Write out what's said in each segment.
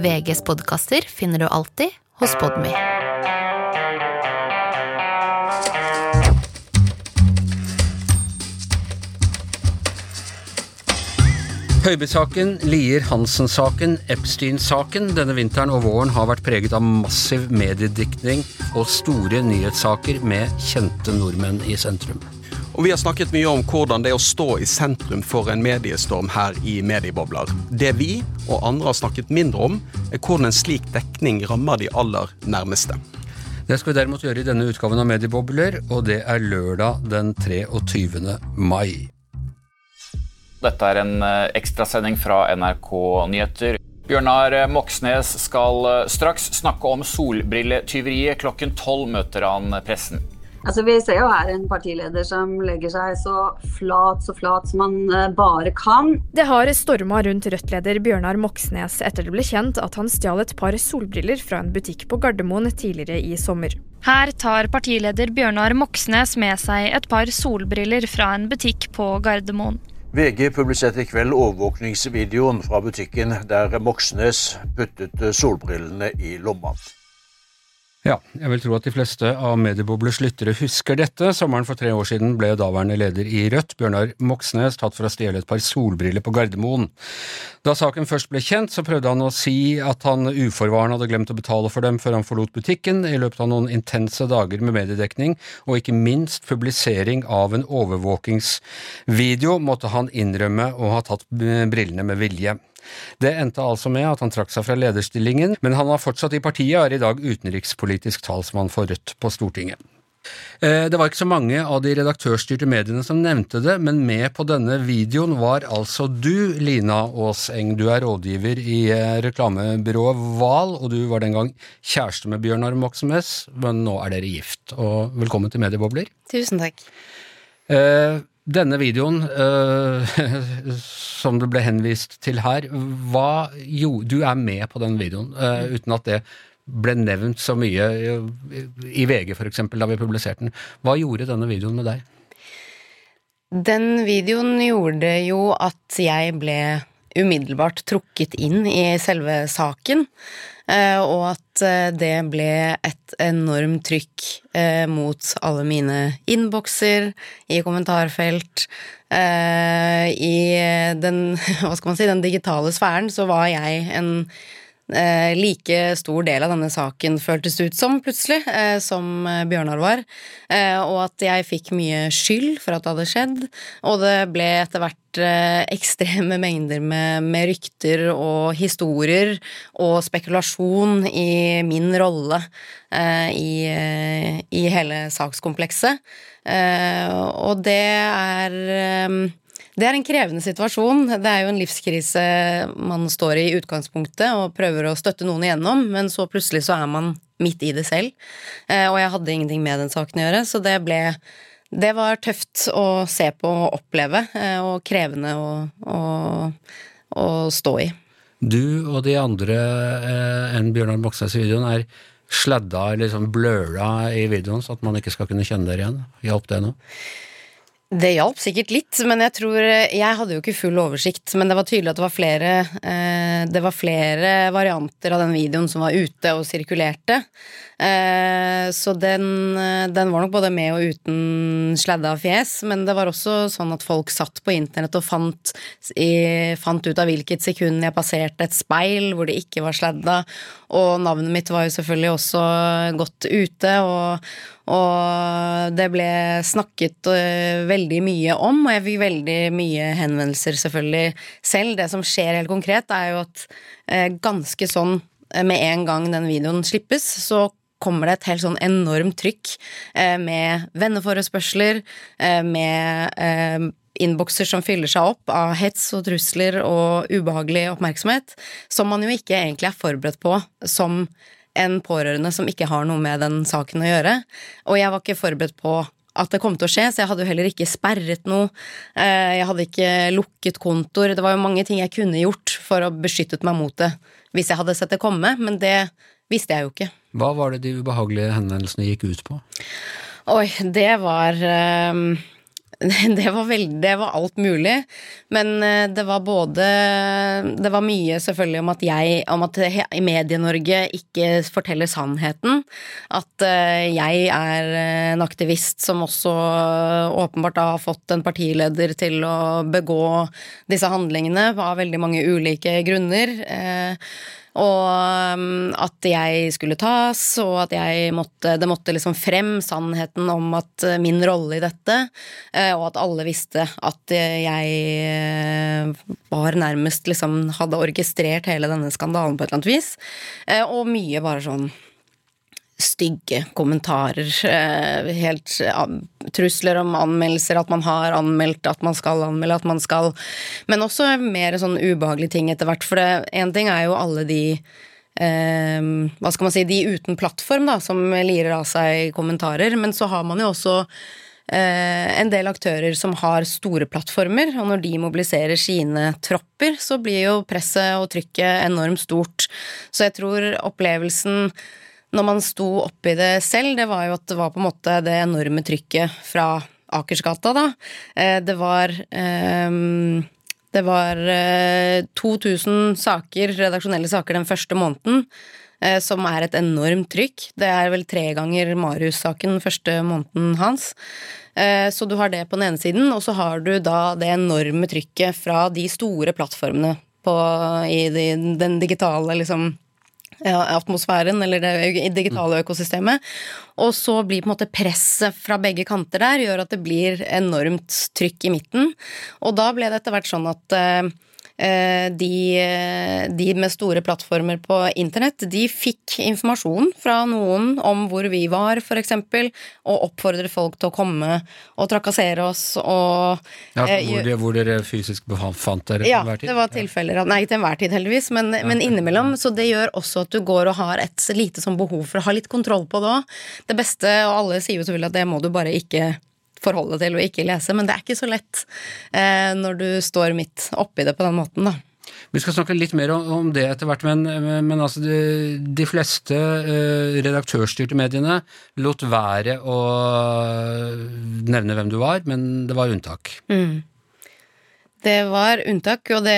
VGs podcaster finner du alltid hos Podme. Høiby-saken, Lier-Hansen-saken, Epstein-saken denne vinteren og våren har vært preget av massiv mediedekning og store nyhetssaker med kjente nordmenn i sentrum. Og vi har snakket mye om hvordan det er å stå i sentrum for en mediestorm her i mediebobler. Det vi og andre har snakket mindre om, er hvordan en slik dekning rammer de aller nærmeste. Det skal vi derimot gjøre i denne utgaven av Mediebobler, og det er lørdag den 23. mai. Dette er en ekstrasending fra NRK Nyheter. Bjørnar Moxnes skal straks snakke om solbrilletyveriet. Klokken 12 møter han pressen. Altså, vi ser jo her en partileder som legger seg så flat som man bare kan. Det har stormet rundt Rødt-leder Bjørnar Moxnes etter det ble kjent at han stjal et par solbriller fra en butikk på Gardermoen tidligere i sommer. Her tar partileder Bjørnar Moxnes med seg et par solbriller fra en butikk på Gardermoen. VG publiserte i kveld overvåkningsvideoen fra butikken der Moxnes puttet solbrillene i lomma. Ja, jeg vil tro at de fleste av Medieboblers lyttere husker dette. Sommeren for 3 år siden ble daværende leder i Rødt, Bjørnar Moxnes, tatt for å stjele et par solbriller på Gardermoen. Da saken først ble kjent, så prøvde han å si at han uforvarende hadde glemt å betale for dem før han forlot butikken, i løpet av noen intense dager med mediedekning, og ikke minst publisering av en overvåkingsvideo måtte han innrømme å ha tatt brillene med vilje. Det endte altså med at han trakk seg fra lederstillingen, men han var fortsatt i partiet og er i dag utenrikspolitisk talsmann for Rødt på Stortinget. Det var ikke så mange av de redaktørstyrte mediene som nevnte det, men med på denne videoen var altså du, Lina Åseng. Du er rådgiver i reklamebyrået Val, og du var den gang kjæreste med Bjørnar Moxnes, men nå er dere gift. Og velkommen til Mediebobler. Tusen takk. Denne videoen, som det ble henvist til her, du er med på den videoen, uten at det ble nevnt så mye i VG for eksempel, da vi publiserte den. Hva gjorde denne videoen med deg? Den videoen gjorde jo at jeg ble umiddelbart trukket inn i selve saken, og at det ble et enormt trykk mot alle mine innbokser, i kommentarfelt, i den, den digitale sfæren, så var jeg en like stor del av denne saken føltes ut som plutselig, som Bjørnar var, og at jeg fikk mye skyld for at det hadde skjedd, og det ble etter hvert ekstreme mengder med rykter og historier og spekulasjon i min rolle i hele sakskomplekset, og det er en krevende situasjon. Det er jo en livskrise man står i utgangspunktet og prøver å støtte noen igjennom, men så plutselig så er man midt i det selv. Og jeg hadde ingenting med den saken å gjøre, så det var tøft å se på og oppleve, og krevende å stå i. Du og de andre enn Bjørnar Moxnes i videoen er sladda eller liksom bløra i videoen, så at man ikke skal kunne kjenne dere igjen. Hjalp det nå? Det hjalp sikkert litt, men jeg hadde jo ikke full oversikt, men det var tydelig at det var flere varianter av den videoen som var ute og sirkulerte, så den var nok både med og uten sladda fjes, men det var også sånn at folk satt på internett og fant ut av hvilket sekund jeg passerte et speil hvor det ikke var sladda, og navnet mitt var jo selvfølgelig også godt ute, og det ble snakket veldig mye om, og jeg fikk veldig mye henvendelser selvfølgelig selv. Det som skjer helt konkret er jo at ganske sånn med en gang den videoen slippes, så kommer det et helt sånn enormt trykk med venneforespørsler, med innbokser som fyller seg opp av hets og trusler og ubehagelig oppmerksomhet, som man jo ikke egentlig er forberedt på som en pårørende som ikke har noe med den saken å gjøre. Og jeg var ikke forberedt på at det kom til å skje, så jeg hadde jo heller ikke sperret noe. Jeg hadde ikke lukket kontor. Det var jo mange ting jeg kunne gjort for å beskytte meg mot det hvis jeg hadde sett det komme, men det visste jeg jo ikke. Hva var det de ubehagelige henvendelsene gikk ut på? Oi, det var Det var alt mulig, men det var mye selvfølgelig om at i Medie-Norge ikke forteller sannheten, at jeg en aktivist som også åpenbart har fått en partileder til å begå disse handlingene av veldig mange ulike grunner, og at jeg skulle tas, og at det måtte liksom frem sannheten om at min rolle i dette, og at alle visste at jeg var nærmest liksom hadde orkestrert hele denne skandalen på et eller annet vis, og mye bare sånn stygge kommentarer, helt trusler om anmeldelser, at man har anmeldt, at man skal anmelde, at man skal, men også mer sånn ubehagelige ting etter hvert, for en ting jo alle de, hva skal man si, de uten plattform da, som lirer av seg kommentarer, men så har man jo også en del aktører som har store plattformer, og når de mobiliserer sine tropper, så blir jo presset og trykket enormt stort, så jeg tror opplevelsen når man sto oppe i det selv, det var jo at det var på en måte det enorme trykket fra Akersgata da. Det var 2000 saker, redaksjonelle saker den første måneden, som et enormt trykk. Det vel 3 ganger Marius-saken første måneden hans. Så du har det på den ene siden, og så har du da det enorme trykket fra de store plattformene i den digitale liksom atmosfæren, eller det digitale økosystemet, og så blir på en måte presset fra begge kanter der, gjør at det blir enormt trykk i midten, og da ble det etter hvert sånn at de med store plattformer på internett, de fikk informasjon fra noen om hvor vi var, for eksempel, og oppfordret folk til å komme og trakassere oss, og hvor dere fysisk befant dere til hver tid? Ja, det var tilfeller, nei, til enhver tid heldigvis, men innimellom, så det gjør også at du går og har et lite sånn behov for å ha litt kontroll på det også. Det beste, og alle sier jo selvfølgelig at det må du bare ikke forholde til og ikke lese, men det ikke så lett når du står midt oppi det på den måten da. Vi skal snakke litt mer om det etter hvert, men altså de fleste redaktørstyrte mediene lot være å nevne hvem du var, men det var unntak. Det var unntak, og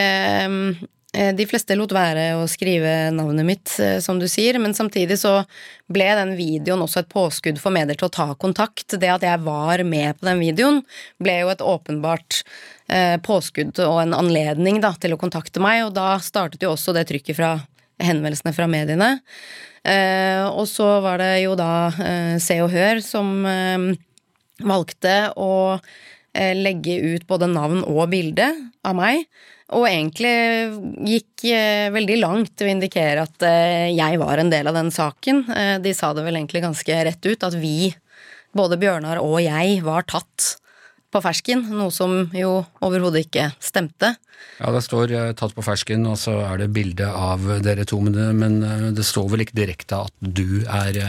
de fleste lot være å skrive navnet mitt, som du sier, men samtidig så ble den videoen også et påskudd for medier til å ta kontakt. Det at jeg var med på den videoen ble jo et åpenbart påskudd og en anledning da, til å kontakte meg, og da startet jo også det trykket fra henvendelsene fra mediene. Og så var det jo da Se og Hør som valgte å legge ut både navn og bilde av meg, og egentlig gikk veldig langt til å indikere at jeg var en del av den saken. De sa det vel egentlig ganske rett ut, at vi, både Bjørnar og jeg, var tatt på fersken, noe som jo overhodet ikke stemte. Ja, det står tatt på fersken, og så det bilde av dere to, men det står vel ikke direkte at du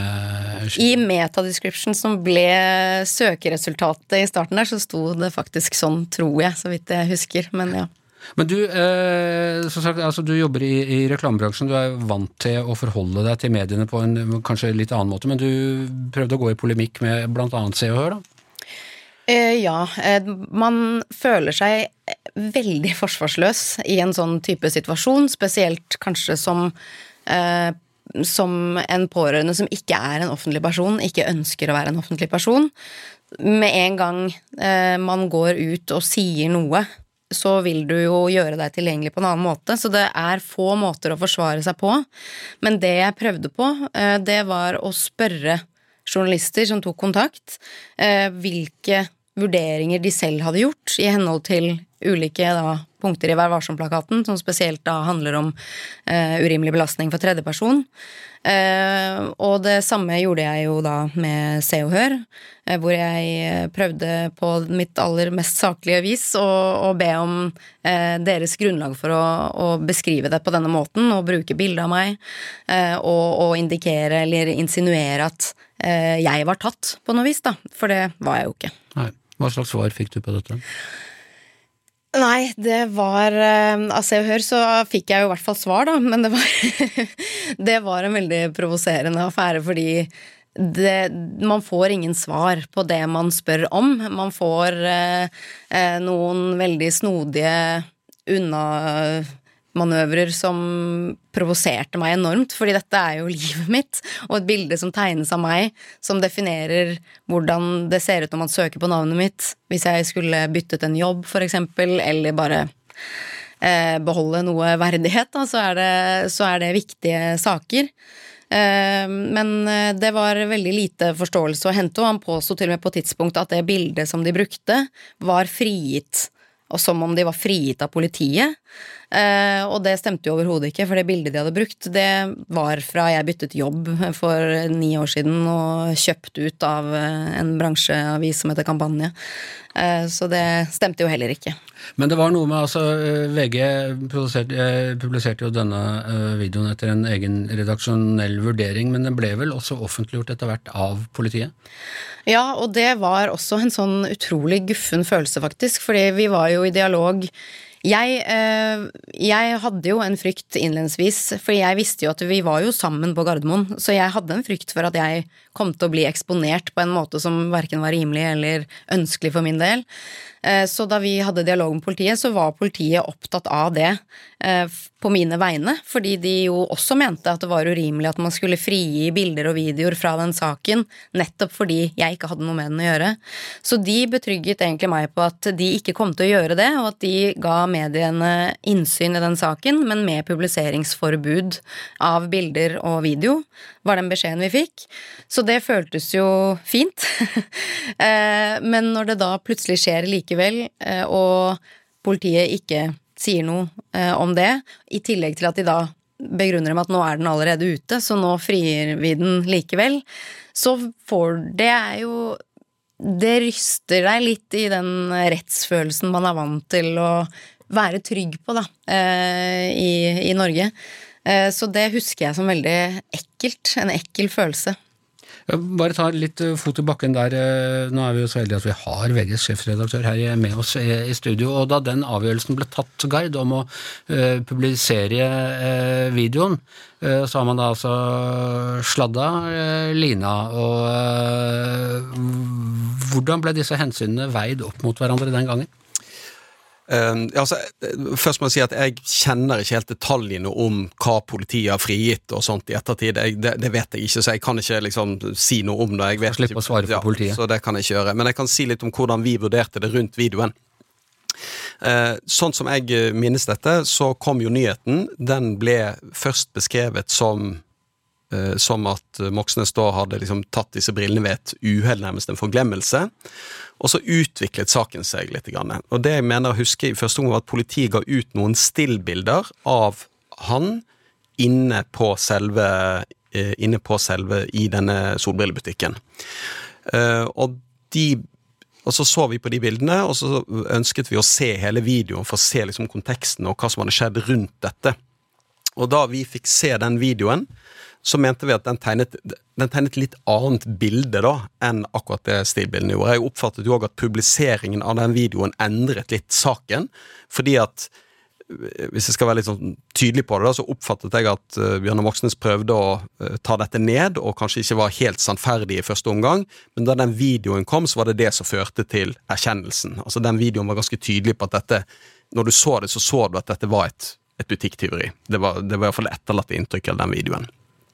I metadescription som ble søkeresultatet i starten der, så sto det faktisk sånn, tror jeg, så vidt jeg husker, men ja. Men du, som sagt, altså du jobber i reklamebransjen, du vant til å forholde deg til mediene på en kanskje litt annen måte, men du prøvde å gå i polemikk med blant annet Se og Hør da? Ja, man føler seg veldig forsvarsløs i en sånn type situasjon, spesielt kanskje som en pårørende som ikke en offentlig person, ikke ønsker å være en offentlig person. Med en gang man går ut og sier noe, så vil du jo gjøre deg tilgjengelig på en annen måte, så det få måter å forsvare seg på. Men det jeg prøvde på, det var å spørre journalister som tok kontakt, hvilke vurderinger de selv hadde gjort i henhold til ulike punkter i Vær Varsom-plakaten, som spesielt da handler om urimelig belastning for tredjeperson. Og det samme gjorde jeg jo da med Se og Hør, hvor jeg prøvde på mitt aller mest saklige vis å be om deres grunnlag for å beskrive det på denne måten, og bruke bilder av meg, og indikere eller insinuere at jeg var tatt på noe vis da, for det var jeg jo ikke. Nei. Hva slags svar fikk du på dette? Nei, det var av Se og Hør så fikk jeg jo i hvert fall svar da, men det var en veldig provoserende affære, fordi man får ingen svar på det man spør om. Man får noen veldig snodige unnamanøvrer som provoserte meg enormt, fordi dette jo livet mitt, og et bilde som tegnes av meg, som definerer hvordan det ser ut når man søker på navnet mitt, hvis jeg skulle byttet en jobb for eksempel, eller bare beholde noe verdighet, da, så det viktige saker. Men det var veldig lite forståelse å hente, og han påstod til og med på et tidspunkt at det bildet som de brukte var frigitt, og som om de var frigitt av politiet. Og det stemte jo overhodet ikke, for det bildet de hadde brukt, det var fra jeg byttet jobb for 9 år siden og kjøpt ut av en bransjeavis som heter Kampanje. Så det stemte jo heller ikke. Men det var noe med, altså VG publiserte jo denne videoen etter en egen redaksjonell vurdering, men den ble vel også offentliggjort etter hvert av politiet? Ja, og det var også en sånn utrolig guffen følelse faktisk, fordi vi var jo i dialog. Jeg hadde jo en frykt innledningsvis, for jeg visste jo at vi var jo sammen på Gardermoen, så jeg hadde en frykt for at jeg kom til å bli eksponert på en måte som hverken var rimelig eller ønskelig for min del. Så da vi hadde dialog med politiet, så var politiet opptatt av det på mine vegne, fordi de jo også mente at det var urimelig at man skulle frigi bilder og videoer fra den saken, nettopp fordi jeg ikke hadde noe med den å gjøre. Så de betrygget egentlig meg på at de ikke kom til å gjøre det, og at de ga mediene innsyn i den saken, men med publiseringsforbud av bilder og video, var den beskjeden vi fikk. Så det føltes jo fint. Men når det da plutselig skjer likevel, og politiet ikke sier noe om det, i tillegg til at de da begrunner med at nå den allerede ute, så nå frier vi den likevel, så får det ryster deg litt i den rettsfølelsen man vant til å være trygg på da, i Norge. Så det husker jeg som veldig ekkelt, en ekkel følelse. Bare ta litt fot i bakken der. Nå vi jo så heldige at vi har VGs sjefredaktør her med oss i studio, og da den avgjørelsen ble tatt, Gard, om å publisere videoen, så har man da altså sladda lina, og hvordan ble disse hensynene veid opp mot hverandre den gangen? Først må jeg si at jeg kjenner ikke helt detaljene om hva politiet har frigitt og sånt i ettertid. Det vet jeg ikke, så jeg kan ikke liksom si noe om det. Jeg vet slippe å svare for politiet. Så det kan jeg ikke gjøre. Men jeg kan si litt om hvordan vi vurderte det rundt videoen. Sånn som jeg minnes dette, så kom jo nyheten. Den ble først beskrevet som at Moxnes da hadde liksom tatt disse brillene ved et uheld, nærmest en forglemmelse, og så utviklet saken seg litt grann. Og det jeg mener å huske i første gang var at politiet ga ut noen stillbilder av han inne på selve i denne solbrillebutikken. Og så vi på de bildene, og så ønsket vi å se hele videoen for å se liksom konteksten og hva som hadde skjedd rundt dette. Og da vi fikk se den videoen, så mente vi at den tegnet litt annet bilde da, enn akkurat det stilbildene gjorde. Jeg oppfattet jo også at publiseringen av den videoen endret litt saken, fordi at, hvis jeg skal være litt sånn tydelig på det da, så oppfattet jeg at Bjørnar Moxnes prøvde å ta dette ned, og kanskje ikke var helt sannferdig i første omgang, men da den videoen kom, så var det som førte til erkjennelsen. Altså den videoen var ganske tydelig på at dette, når du så det, så du at dette var et butikktyveri. Det var i hvert fall etterlatt inntrykk av den videoen.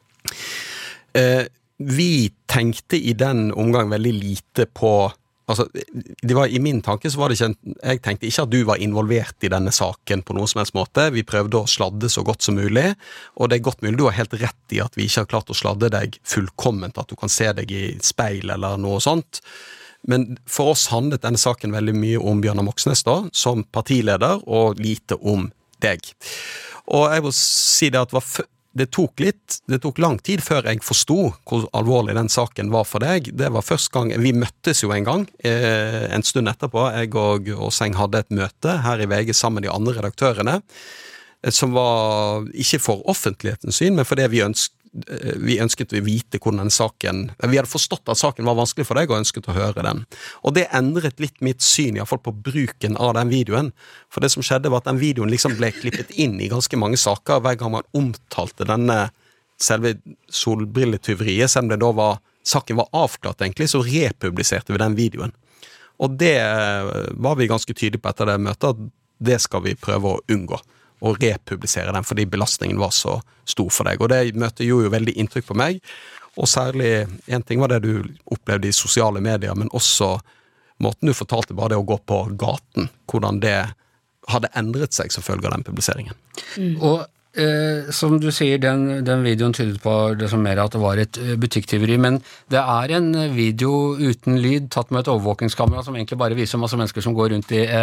Vi tenkte i den omgang veldig lite på, altså i min tanke så var det ikke jeg tenkte ikke at du var involvert i denne saken på noen som helst måte. Vi prøvde å sladde så godt som mulig, og det godt mulig du har helt rett i at vi ikke har klart å sladde deg fullkomment, at du kan se deg i speil eller noe sånt. Men for oss handlet denne saken veldig mye om Bjørnar Moxnes da, som partileder, og lite om deg. Og jeg vil si det at det tok lang tid før jeg forstod hvor alvorlig den saken var for deg. Det var første gang, vi møttes jo en gang, en stund etterpå. Jeg og Åseng hadde et møte her i VG sammen med de andre redaktørene, som var ikke for offentlighetens syn, men fordi vi ønsket å vite hvordan den saken, vi hadde forstått at saken var vanskelig for deg og ønsket å høre den. Og det endret litt mitt syn, i hvert fall på bruken av den videoen. For det som skjedde var at den videoen liksom ble klippet inn i ganske mange saker hver gang man omtalte denne selve solbrilletyveriet, selv om det da var saken var avklart egentlig, så republiserte vi den videoen. Og det var vi ganske tydelige på etter det møtet, at det skal vi prøve å unngå, og republisere den, fordi belastningen var så stor for deg. Og det møtet gjorde jo veldig inntrykk på meg, og særlig, en ting var det du opplevde i sosiale medier, men også måten du fortalte bare det å gå på gaten, hvordan det hadde endret seg som følge av den publiseringen. Og som du sier, den videoen tydet på det som mer at det var et butikktyveri, men det en video uten lyd tatt med et overvåkingskamera som egentlig bare viser masse mennesker som går rundt i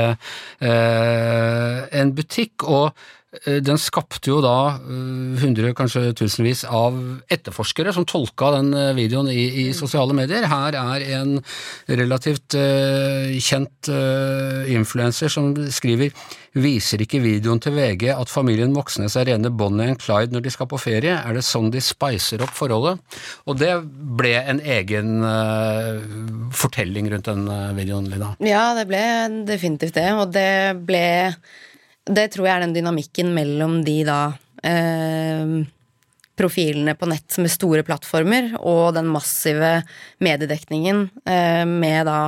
en butikk, og den skapte jo da 100, kanskje tusenvis av etterforskere som tolka den videoen i sosiale medier. Her en relativt kjent influencer som skriver: viser ikke videoen til VG at familien Moxnes rene Bonnie og Clyde når de skal på ferie? Det sånn de spicer opp forholdet? Og det ble en egen fortelling rundt den videoen, Lina. Ja, det ble definitivt det, og det tror jeg den dynamikken mellom de da profilene på nett med store plattformer og den massive mediedekningen med da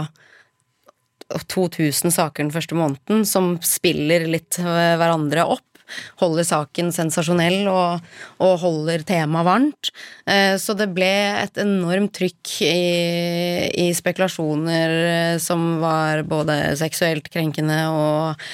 2000 saker den første måneden som spiller litt hverandre opp, holder saken sensasjonell og holder temaet varmt. Så det ble et enormt trykk i spekulasjoner som var både seksuelt krenkende og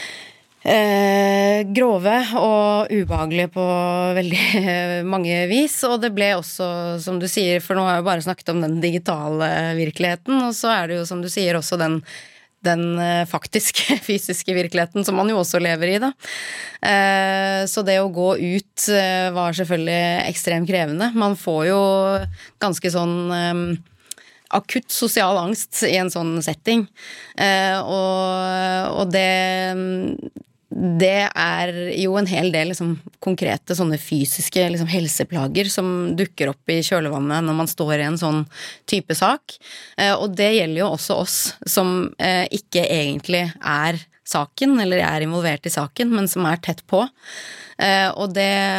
grove og ubehagelige på veldig mange vis, og det ble også, som du sier, for nå har jeg jo bare snakket om den digitale virkeligheten, og så det jo, som du sier, også den faktiske, fysiske virkeligheten som man jo også lever i da. Så det å gå ut var selvfølgelig ekstremt krevende. Man får jo ganske sånn akutt sosial angst i en sånn setting, og det jo en hel del liksom, konkrete sånne fysiske liksom, helseplager som dukker opp i kjølevannet når man står i en sånn type sak, og det gjelder jo også oss som ikke egentlig saken, eller involvert i saken, men som tett på, og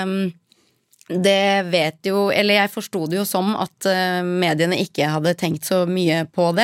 det vet jo, eller jeg forstod det jo som at mediene ikke hadde tenkt så mye på det,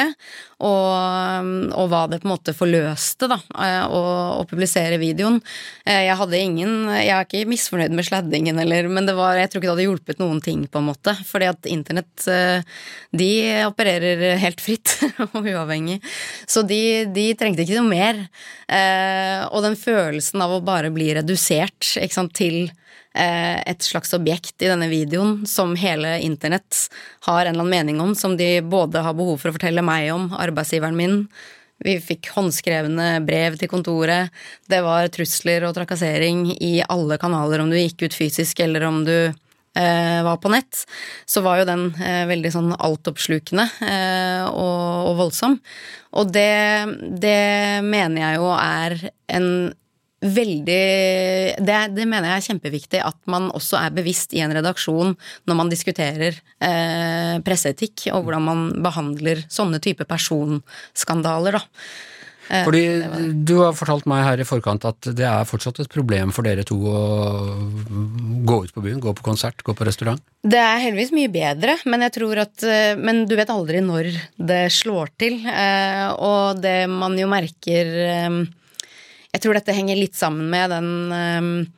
og hva det på en måte forløste da, å publisere videoen. Jeg ikke misfornøyd med sladdingen, men jeg tror ikke det hadde hjulpet noen ting på en måte, fordi at internett, de opererer helt fritt og uavhengig, så de trengte ikke noe mer, og den følelsen av å bare bli redusert, ikke sant, til et slags objekt i denne videoen som hele internett har en eller annen mening om, som de både har behov for å fortelle meg om, arbeidsgiveren min. Vi fikk håndskrevne brev til kontoret, det var trusler og trakassering i alle kanaler om du gikk ut fysisk eller om du var på nett, så var jo den veldig sånn altoppslukende og voldsom. Og det mener jeg jo en veldig, det mener jeg kjempeviktig at man også bevisst i en redaksjon når man diskuterer presseetikk og hvordan man behandler sånne type personskandaler da. Fordi du har fortalt meg her i forkant at det fortsatt et problem for dere to å gå ut på byen, gå på konsert, gå på restaurant. Det heldigvis mye bedre, men jeg tror men du vet aldri når det slår til, og det man jo merker, jeg tror dette henger litt sammen med den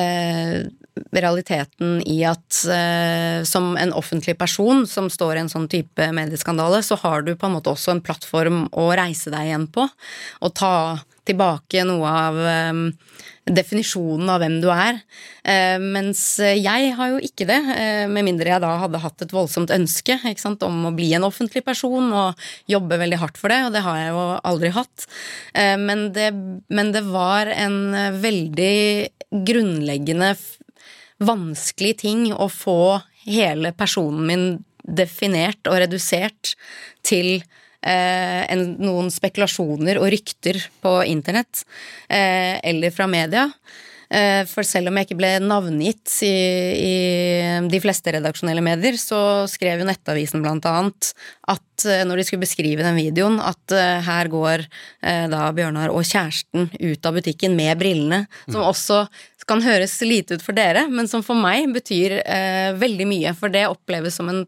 realiteten i at som en offentlig person som står i en sånn type medieskandale, så har du på en måte også en plattform å reise deg igjen på, og ta tilbake noe av definisjonen av hvem du mens jeg har jo ikke det, med mindre jeg da hadde hatt et voldsomt ønske, ikke sant, om å bli en offentlig person og jobbe veldig hardt for det, og det har jeg jo aldri hatt. Men det var en veldig grunnleggende vanskelig ting å få hele personen min definert og redusert til noen spekulasjoner og rykter på internett eller fra media, for selv om jeg ikke ble navngitt i de fleste redaksjonelle medier, så skrev jo Nettavisen blant annet at når de skulle beskrive den videoen, at her går da Bjørnar og kjæresten ut av butikken med brillene, som også kan høres lite ut for dere, men som for meg betyr veldig mye, for det oppleves som en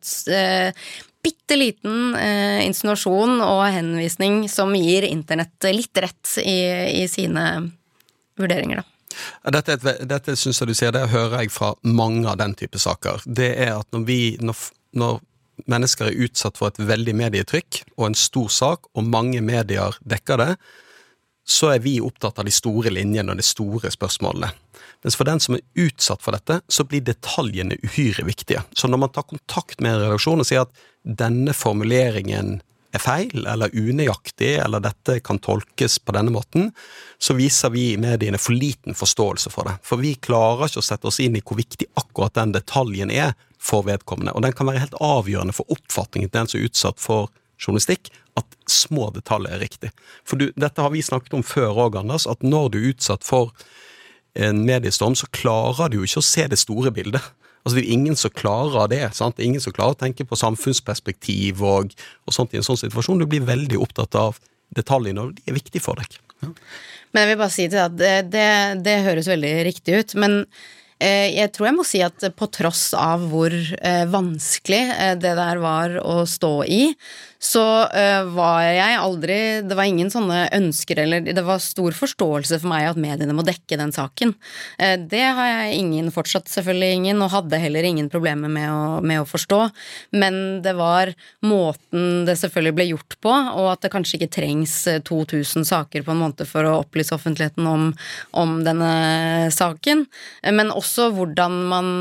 bitteliten insinuasjon og henvisning som gir internett litt rett i sine vurderinger da. Dette synes jeg du sier, det hører jeg fra mange av den type saker. Det at når mennesker utsatt for et veldig medietrykk og en stor sak, og mange medier dekker det, så vi opptatt av de store linjene og de store spørsmålene. Mens for den som utsatt for dette, så blir detaljene uhyre viktige. Så når man tar kontakt med en redaksjon og sier at denne formuleringen feil, eller unøyaktig, eller dette kan tolkes på denne måten, så viser vi i mediene for liten forståelse for det. For vi klarer ikke å sette oss inn i hvor viktig akkurat den detaljen for vedkommende, og den kan være helt avgjørende for oppfatningen til den som utsatt for journalistikk, at små detaljer riktig. For dette har vi snakket om før også, Anders, at når du utsatt for en mediestorm, så klarer du jo ikke å se det store bildet. Altså det ingen som klarer det, sant? Det ingen som klarer å tenke på samfunnsperspektiv og sånt i en sånn situasjon. Du blir veldig opptatt av detaljene, og de viktige for deg. Ja. Men jeg vil bare si til deg at det høres veldig riktig ut, men jeg tror jeg må si at på tross av hvor vanskelig det der var å stå i, så var jeg aldri, det var ingen sånne ønsker, eller det var stor forståelse for meg at mediene må dekke den saken. Det har jeg fortsatt selvfølgelig ingen, og hadde heller ingen problemer med å forstå, men det var måten det selvfølgelig ble gjort på, og at det kanskje ikke trengs 2000 saker på en måned for å opplyse offentligheten om denne saken, men også hvordan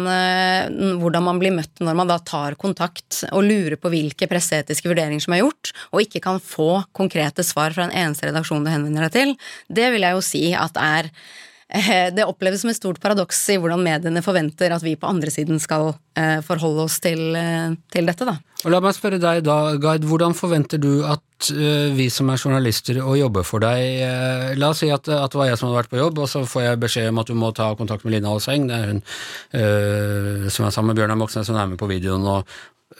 man blir møtt når man da tar kontakt og lurer på hvilke presseetiske vurderinger som er gjort, og ikke kan få konkrete svar fra en eneste redaksjon du henvender deg til. Det vil jeg jo si at det oppleves som et stort paradoks i hvordan mediene forventer at vi på andre siden skal forholde oss til dette da. Og la meg spørre deg da, Gard, hvordan forventer du at vi som er journalister og jobber for deg, la oss si at det var jeg som hadde vært på jobb, og så får jeg beskjed om at du må ta kontakt med Lina Alseng, det hun som er sammen med Bjørnar Moxnes, som er med på videoen, og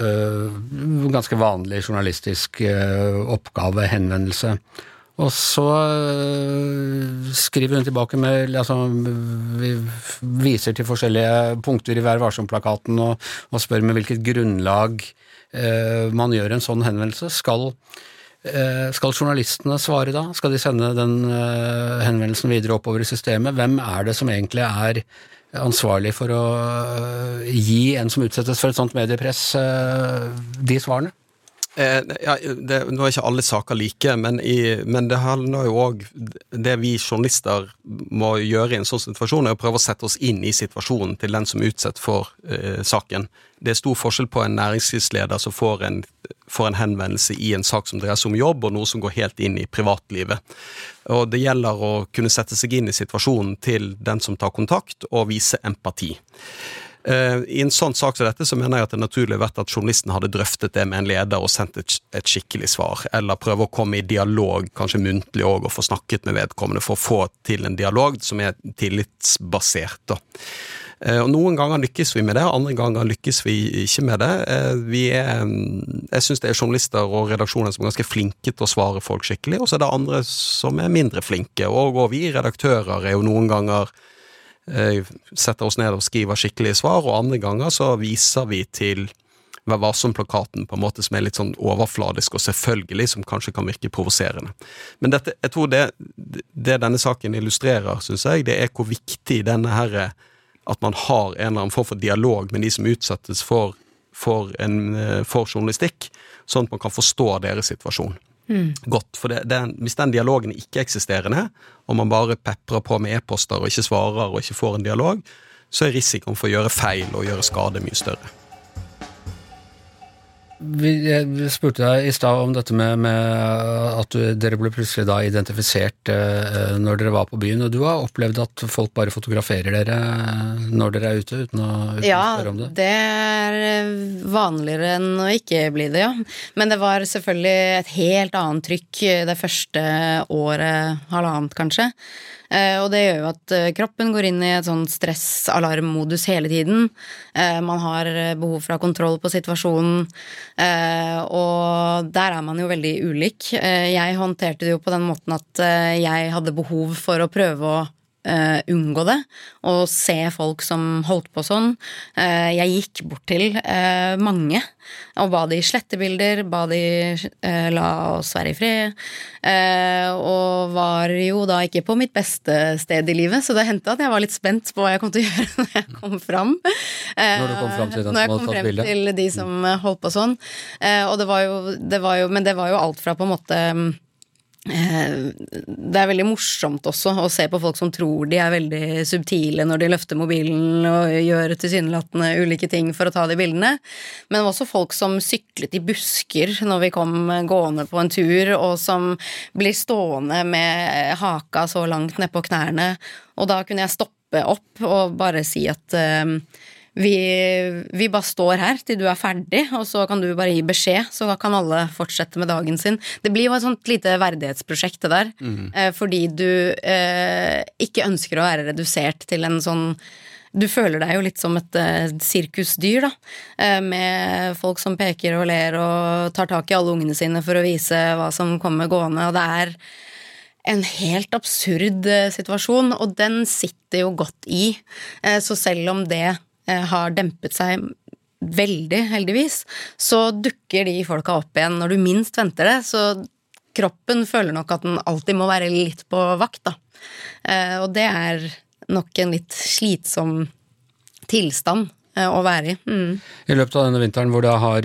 ganske vanlig journalistisk oppgave, henvendelse. Og så skriver hun tilbake med, vi viser til forskjellige punkter i Vær Varsom-plakaten og spør med hvilket grunnlag man gjør en sånn henvendelse. Skal journalistene svare da? Skal de sende den henvendelsen videre oppover i systemet? Hvem er det som egentlig er ansvarlig for å gi en som utsettes for et sånt mediepress de svarene? Nå ikke alle saker like, men det handler jo også det vi journalister må gjøre i en sånn situasjon, å prøve å sette oss inn i situasjonen til den som utsetter for saken. Det stor forskjell på en næringslivsleder som får en henvendelse i en sak som dreier seg om jobb, og noe som går helt inn i privatlivet. Og det gjelder å kunne sette seg inn i situasjonen til den som tar kontakt, og vise empati. I en sånn sak som dette så mener jeg at det naturlig har vært at journalisten hadde drøftet det med en leder og sendt et skikkelig svar, eller prøve å komme i dialog, kanskje muntlig også, og få snakket med vedkommende for å få til en dialog som er tillitsbasert da. Og noen ganger lykkes vi med det, andre ganger lykkes vi ikke med det. Jeg synes det er journalister og redaksjoner som er ganske flinke til å svare folk skikkelig, og så er det andre som er mindre flinke, og vi redaktører er jo noen ganger setter oss ned og skriver skikkelige svar, og andre ganger så viser vi til Vær Varsom-plakaten på en måte som er litt sånn overfladisk og selvfølgelig, som kanskje kan virke provoserende. Men jeg tror det denne saken illustrerer, synes jeg, det er hvor viktig denne her at man har en eller annen form for dialog med de som utsettes for journalistikk, sånn at man kan forstå deres situasjon. Godt, for hvis den dialogen ikke eksisterende, og man bare peprer på med e-poster og ikke svarer og ikke får en dialog, så er risikoen for å gjøre feil og gjøre skade mye større. Jeg spurte deg i sted om dette med at dere ble plutselig da identifisert når dere var på byen, og du har opplevd at folk bare fotograferer dere når dere er ute uten å spørre om det? Ja, det er vanligere enn å ikke bli det, ja. Men det var selvfølgelig et helt annet trykk det første året, halvannet kanskje. Og det gjør jo at kroppen går inn i et sånn stressalarmmodus hele tiden. Man har behov for å ha kontroll på situasjonen, og der er man jo veldig ulik. Jeg håndterte det jo på den måten at jeg hadde behov for å prøve å unngå det, og se folk som holdt på sånn. Jeg gikk bort til mange, og ba de slette bilder, ba de la oss være i fred, og var jo da ikke på mitt beste sted i livet, så det hendte at jeg var litt spent på hva jeg kom til å gjøre når jeg kom fram. Når du kom frem til den som hadde tatt bildet? Til de som holdt på sånn. Og det var jo alt fra på en måte det veldig morsomt også å se på folk som tror de veldig subtile når de løfter mobilen og gjør tilsynelatende ulike ting for å ta de bildene, men også folk som syklet i busker når vi kom gående på en tur, og som blir stående med haka så langt ned på knærne, og da kunne jeg stoppe opp og bare si at vi bare står her til du ferdig, og så kan du bare gi beskjed, så kan alle fortsette med dagen sin. Det blir jo et sånt lite verdighetsprosjekt det der, fordi du ikke ønsker å være redusert til en sånn, du føler deg jo litt som et sirkusdyr da, med folk som peker og ler og tar tak i alle ungene sine for å vise hva som kommer gående, og det en helt absurd situasjon, og den sitter jo godt i, så selv om det har dempet seg veldig, heldigvis, så dukker de folka opp igjen når du minst venter det, så kroppen føler nok at den alltid må være litt på vakt da. Og det nok en litt slitsom tilstand å være i. I løpet av denne vinteren hvor det har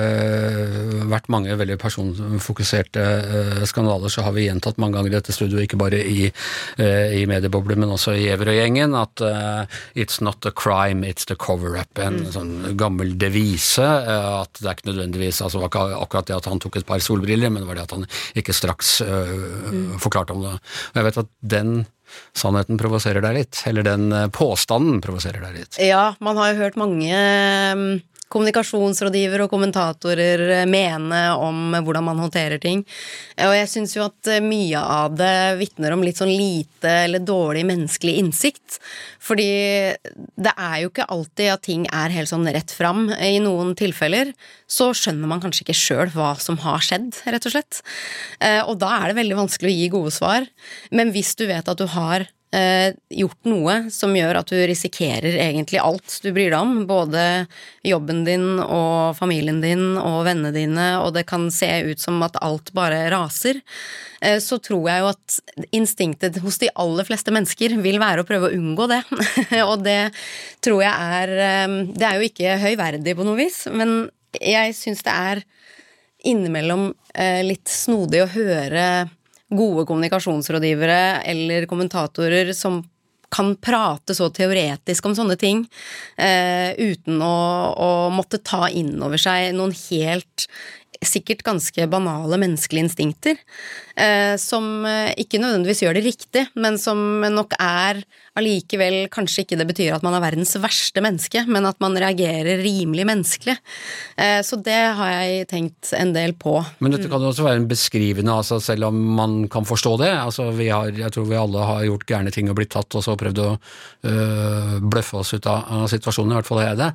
vært mange veldig personfokuserte skandaler, så har vi gjentatt mange ganger i dette studioet, ikke bare i mediebobler, men også i Everøy-gjengen, at it's not a crime, it's the cover-up, en sånn gammel devise, at det ikke nødvendigvis, altså var ikke akkurat det at han tok et par solbriller, men det var det at han ikke straks forklarte om det. Og jeg vet at den sannheten provoserer deg litt, eller den påstanden provoserer deg litt. Ja, man har jo hørt mange kommunikasjonsrådgivere og kommentatorer mene om hvordan man håndterer ting. Og jeg synes jo at mye av det vitner om litt sånn lite eller dårlig menneskelig innsikt. Fordi det jo ikke alltid at ting helt sånn rett fram. I noen tilfeller så skjønner man kanskje ikke selv hva som har skjedd, rett og slett. Og da det veldig vanskelig å gi gode svar. Men hvis du vet at du har gjort noe som gjør at du risikerer egentlig alt du bryr deg om, både jobben din og familien din og vennene dine, og det kan se ut som at alt bare raser, så tror jeg jo at instinktet hos de aller fleste mennesker vil være å prøve å unngå det. Og det tror jeg det jo ikke høyverdig på noe vis, men jeg synes det innimellom litt snodig å høre gode kommunikasjonsrådgivere eller kommentatorer som kan prate så teoretisk om sånne ting uten å måtte ta inn over seg noen helt sikkert ganske banale menneskelige instinkter som ikke nødvendigvis gjør det riktig, men som nok allikevel kanskje ikke det betyr at man verdens verste menneske, men at man reagerer rimelig menneskelig. Så det har jeg tenkt en del på. Men dette kan jo også være en beskrivende, altså selv om man kan forstå det. Altså jeg tror vi alle har gjort gærne ting og blitt tatt, og så prøvd å bløffe oss ut av situasjonen, i hvert fall det.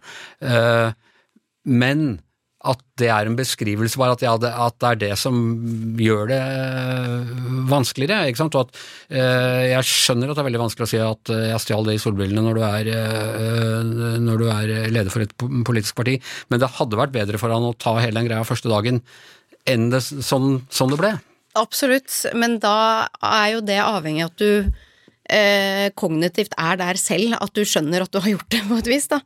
Men at det en beskrivelse bare at det det som gjør det vanskeligere, ikke sant? Og at jeg skjønner at det veldig vanskelig å si at jeg stjal det i solbrillene når du leder for et politisk parti, men det hadde vært bedre for han å ta hele den greia første dagen enn det sånn det ble. Absolutt, men da jo det avhengig av at du kognitivt der selv, at du skjønner at du har gjort det på et vis da.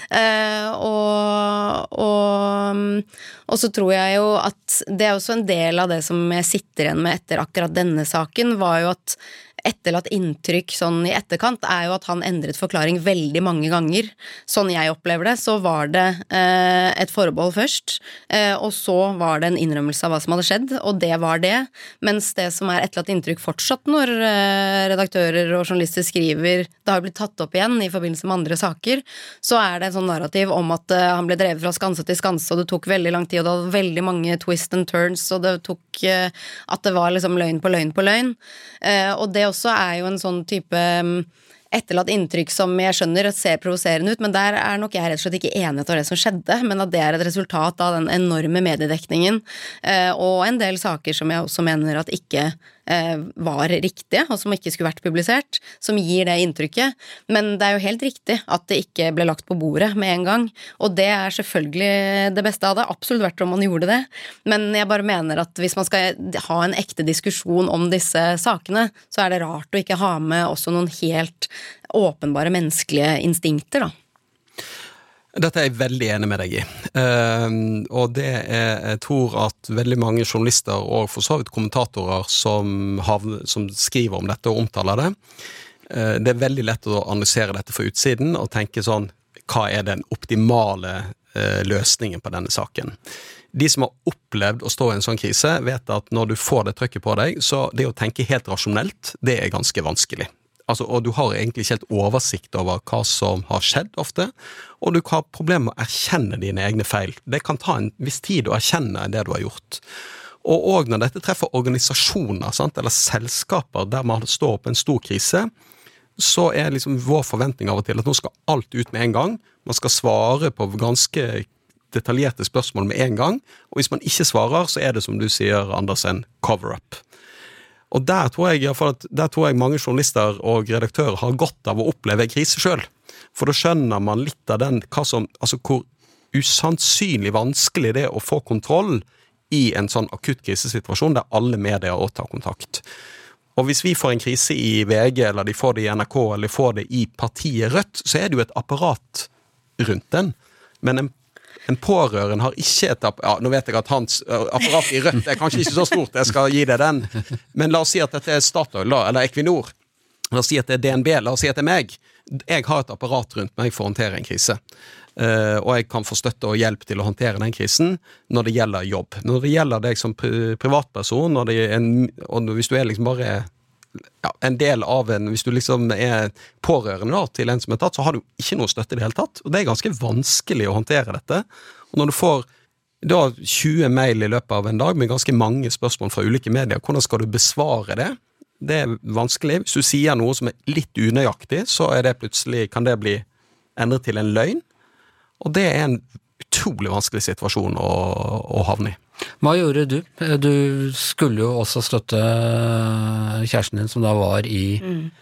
Og så tror jeg jo at det også en del av det som jeg sitter igjen med etter akkurat denne saken, var jo at etterlatt inntrykk sånn i etterkant jo at han endret forklaring veldig mange ganger. Sånn jeg opplever det, så var det et forbehold først, og så var det en innrømmelse av hva som hadde skjedd, og det var det. Mens det som etterlatt inntrykk fortsatt når redaktører og journalister skriver, det har blitt tatt opp igjen i forbindelse med andre saker, så det en sånn narrativ om at han ble drevet fra skanse til skanse, og det tok veldig lang tid, og det hadde veldig mange twists and turns, og det tok at det var liksom løgn på løgn på løgn. Og det også jo en sånn type etterlatt inntrykk som jeg skjønner ser provoserende ut, men der nok jeg rett og slett ikke enig av det som skjedde, men at det et resultat av den enorme mediedekningen, og en del saker som jeg også mener at ikke var riktige, og som ikke skulle vært publisert, som gir det inntrykket. Men det jo helt riktig at det ikke ble lagt på bordet med en gang, og det selvfølgelig det beste av det, absolutt verdt om man gjorde det. Men jeg bare mener at hvis man skal ha en ekte diskusjon om disse sakene, så det rart å ikke ha med også noen helt åpenbare menneskelige instinkter, da. Dette jeg veldig enig med deg i, og det jeg tror at veldig mange journalister og for så vidt kommentatorer som skriver om dette og omtaler det, det veldig lett å analysere dette fra utsiden og tenke sånn, hva den optimale løsningen på denne saken? De som har opplevd å stå i en sånn krise vet at når du får det trykket på deg, så det å tenke helt rasjonelt, det ganske vanskelig. Altså, og du har egentlig ikke helt oversikt over hva som har skjedd ofte, og du har problemer med å erkjenne dine egne feil. Det kan ta en viss tid å erkjenne det du har gjort. Og når dette treffer organisasjoner, sant, eller selskaper der man står på en stor krise, så liksom vår forventning av og til at nå skal alt ut med en gang, man skal svare på ganske detaljerte spørsmål med en gang, og hvis man ikke svarer, så det som du sier, Anders, en cover-up. Og der tror jeg mange journalister og redaktører har godt av å oppleve krise selv. For da skjønner man litt av hvor usannsynlig vanskelig det å få kontroll i en sånn akutt krisesituasjon der alle medier også tar kontakt. Og hvis vi får en krise i VG, eller de får det i NRK, eller de får det i partiet Rødt, så det jo et apparat rundt den. Men en pårørende har ikke nå vet jeg at hans apparat i Rødt kanskje ikke så stort, jeg skal gi det den, men la oss si at dette Statoil, eller Equinor, la oss si at det DNB, la oss si at det meg. Jeg har et apparat rundt meg for å håndtere en krise, og jeg kan få støtte og hjelp til å håndtere den krisen når det gjelder jobb. Når det gjelder deg som privatperson, og hvis du liksom bare en del av hvis du liksom pårørende til en som tatt, så har du ikke noe støtte i det hele tatt, og det ganske vanskelig å håndtere dette. Og når du får 20 mail i løpet av en dag med ganske mange spørsmål fra ulike medier, hvordan skal du besvare det? Det vanskelig. Hvis du sier noe som litt unøyaktig, så det plutselig, kan det bli endret til en løgn, og det en utrolig vanskelig situasjon å havne i. Hva gjorde du? Du skulle jo også støtte kjæresten din, som da var i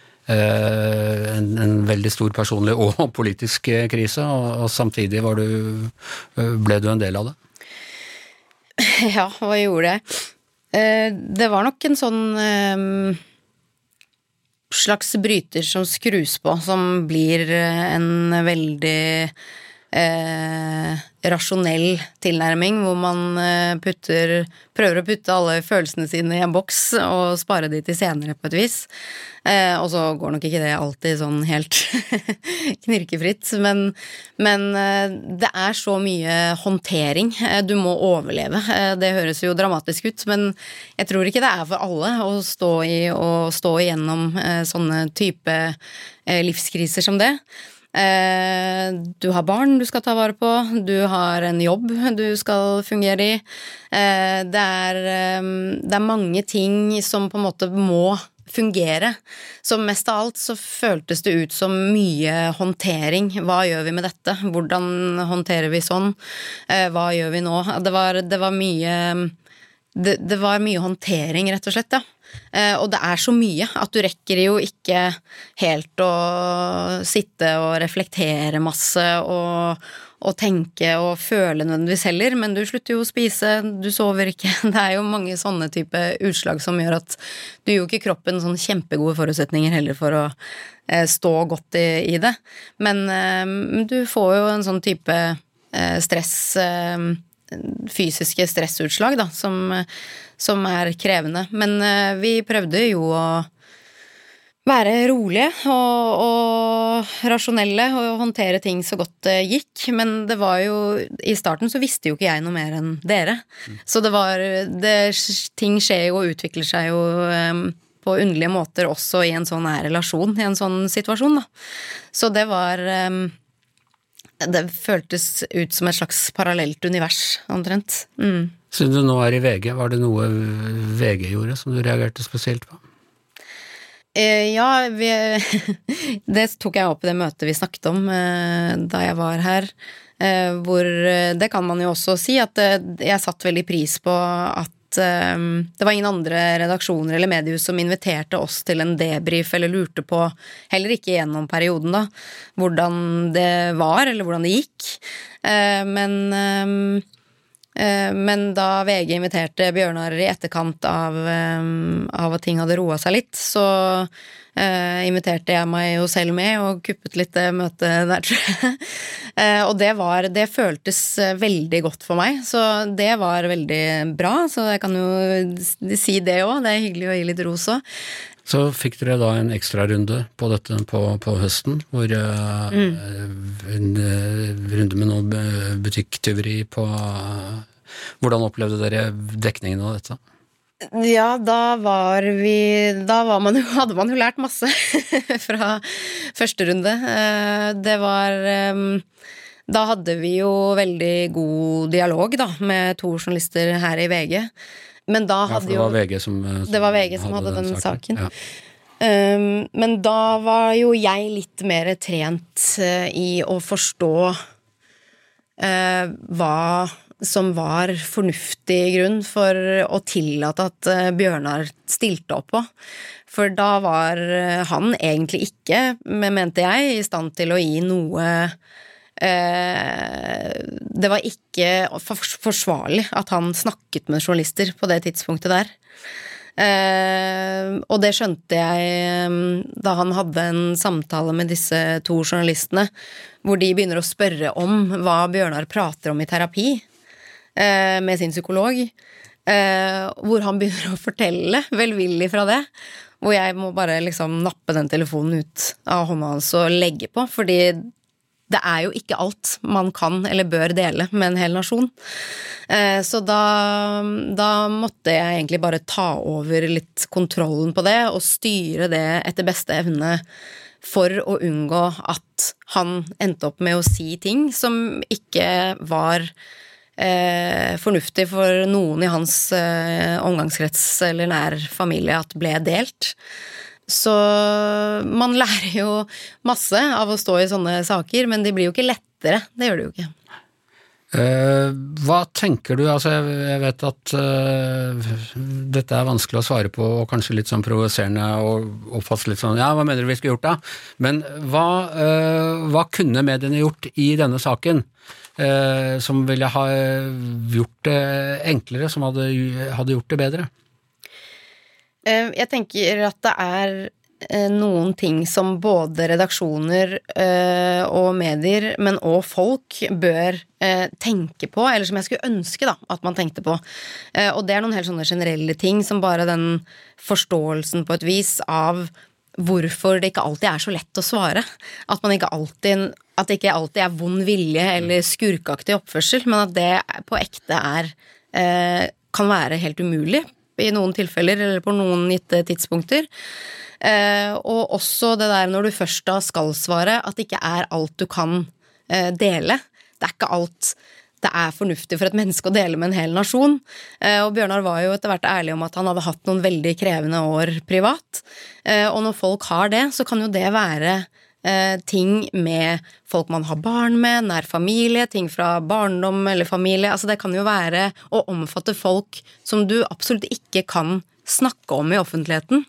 en veldig stor personlig og politisk krise, og samtidig ble du en del av det? Ja, hva gjorde jeg? Det var nok en sånn slags bryter som skrus på, som blir en veldig rasjonell tilnærming, hvor man prøver å putte alle følelsene sine i en boks og spare de til senere på et vis. Og så går nok ikke det alltid sånn helt knirkefritt, men det så mye håndtering. Du må overleve. Det høres jo dramatisk ut, men jeg tror ikke det for alle å stå i og stå igjennom sånne type livskriser som det. Du har barn du skal ta vare på, du har en jobb du skal fungere i. Det mange ting som på en måte må fungere. Så mest av alt så føltes det ut som mye håndtering. Hva gjør vi med dette? Hvordan håndterer vi sånn? Hva gjør vi nå? Det var mye håndtering, rett og slett, ja. Og det så mye at du rekker jo ikke helt å sitte og reflektere masse og tenke og føle nødvendigvis heller, men du slutter jo å spise, du sover ikke. Det jo mange sånne type utslag som gjør at du gir jo ikke kroppen sånn kjempegode forutsetninger heller for å stå godt i det. Men du får jo en sånn type fysiske stressutslag da, som krevende. Men vi prøvde jo å være rolige og rasjonelle og håndtere ting så godt det gikk, men det var jo, i starten så visste jo ikke jeg noe mer enn dere. Så ting skjer jo og utvikler seg jo på underlige måter også i en sånn relasjon, i en sånn situasjon da. Så det føltes ut som et slags parallelt univers, omtrent. Siden du nå i VG, var det noe VG gjorde som du reagerte spesielt på? Ja, det tok jeg opp i det møtet vi snakket om da jeg var her, hvor det kan man jo også si at jeg satt veldig pris på at det var ingen andre redaksjoner eller mediehus som inviterte oss til en debrief eller lurte på, heller ikke gjennom perioden da, hvordan det var eller hvordan det gikk. Men da VG inviterte Bjørnar i etterkant av at ting hadde roet seg litt, så inviterte jeg meg jo selv med og kuppet litt det møtet der, tror jeg. Og det føltes veldig godt for meg, så det var veldig bra, så jeg kan jo si det også, det hyggelig å gi litt ros også. Så fikk dere da en ekstra runde på dette på høsten, hvor en runde med noe butikktyveri på... Hvordan opplevde dere dekningen av dette? Ja, hadde man jo lært masse fra første runde. Da hadde vi jo veldig god dialog da, med 2 journalister her i VG. Men da hadde det var VG som hadde den saken. Ja. Men da var jo jeg litt mer trent i å forstå hva som var fornuftig grunn for å tillate at Bjørnar stilte opp på. For da var han egentlig ikke, mente jeg, i stand til å gi noe det var ikke forsvarlig at han snakket med journalister på det tidspunktet der. Og det skjønte jeg da han hadde en samtale med disse 2 journalistene, hvor de begynner å spørre om hva Bjørnar prater om i terapi med sin psykolog, hvor han begynner å fortelle velvillig fra det, hvor jeg må bare liksom nappe den telefonen ut av hånda hans og legge på, fordi det er jo ikke alt man kan eller bør dele med en hel nasjon. Så da måtte jeg egentlig bare ta over litt kontrollen på det og styre det etter beste evne for å unngå at han endte opp med å si ting som ikke var fornuftig for noen i hans omgangskrets eller nær familie at ble delt. Så man lærer jo masse av å stå i sånne saker, men de blir jo ikke lettere, det gjør det jo ikke. Hva tenker du, altså jeg vet at dette er vanskelig å svare på og kanskje litt sånn provoserende og oppfattes litt sånn, ja, hva mener du vi skulle gjort da? Men hva kunne mediene gjort i denne saken som ville ha gjort det enklere, som hadde gjort det bedre? Jeg tenker at det er noen ting som både redaksjoner og medier, men også folk bør tenke på, eller som jeg skulle ønske da, at man tenkte på. Og det er noen helt sånne generelle ting, som bare den forståelsen på et vis av hvorfor det ikke alltid er så lett å svare. At det ikke alltid er vond vilje eller skurkaktig oppførsel, men at det på ekte kan være helt umulig i noen tilfeller eller på noen gitte tidspunkter. Og også det der når du først da skal svare, at det ikke er alt du kan dele. Det er ikke alt det er fornuftig for et menneske å dele med en hel nasjon. Og Bjørnar var jo etter hvert ærlig om at han hadde hatt noen veldig krevende år privat. Og når folk har det, så kan jo det være ting med folk man har barn med, nær familie, ting fra barndom eller familie. Altså det kan jo være å omfatte folk som du absolutt ikke kan snakke om i offentligheten,